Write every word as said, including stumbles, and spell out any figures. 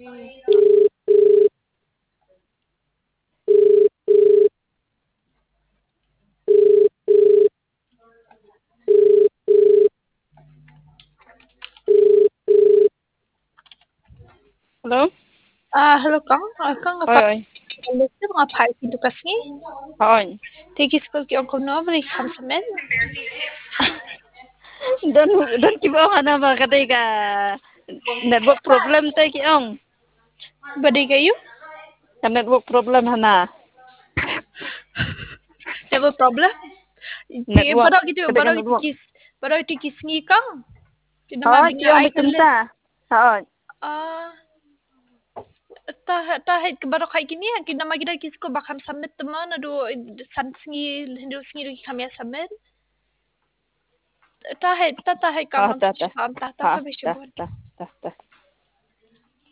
Hello? Ah, hello Kang. Ah, Kang Oi, apa? oi. Liste mga part pintu kasni. Oi. Tiki school ki ongko no beri kamsamen. Dan dan kiba hana ba katay ka network problem tay ki ong. Badi kayo? Ka network problem hana. Never problem. Ti Network. barang gitu, Katay ka barang network. tiki barang tiki sngi Kang. Kinama Oi, ki binga ong ay bitum kalle. sa. Oi. Ah, ta ta het barang kay kini kinama gida kisko bakam samit teman adu san sngi hindu sngi ri kami samit. Ta het ta ta het Kang Ha ta ta. am ta ta Ha sa ta bisibon. ta ta ta.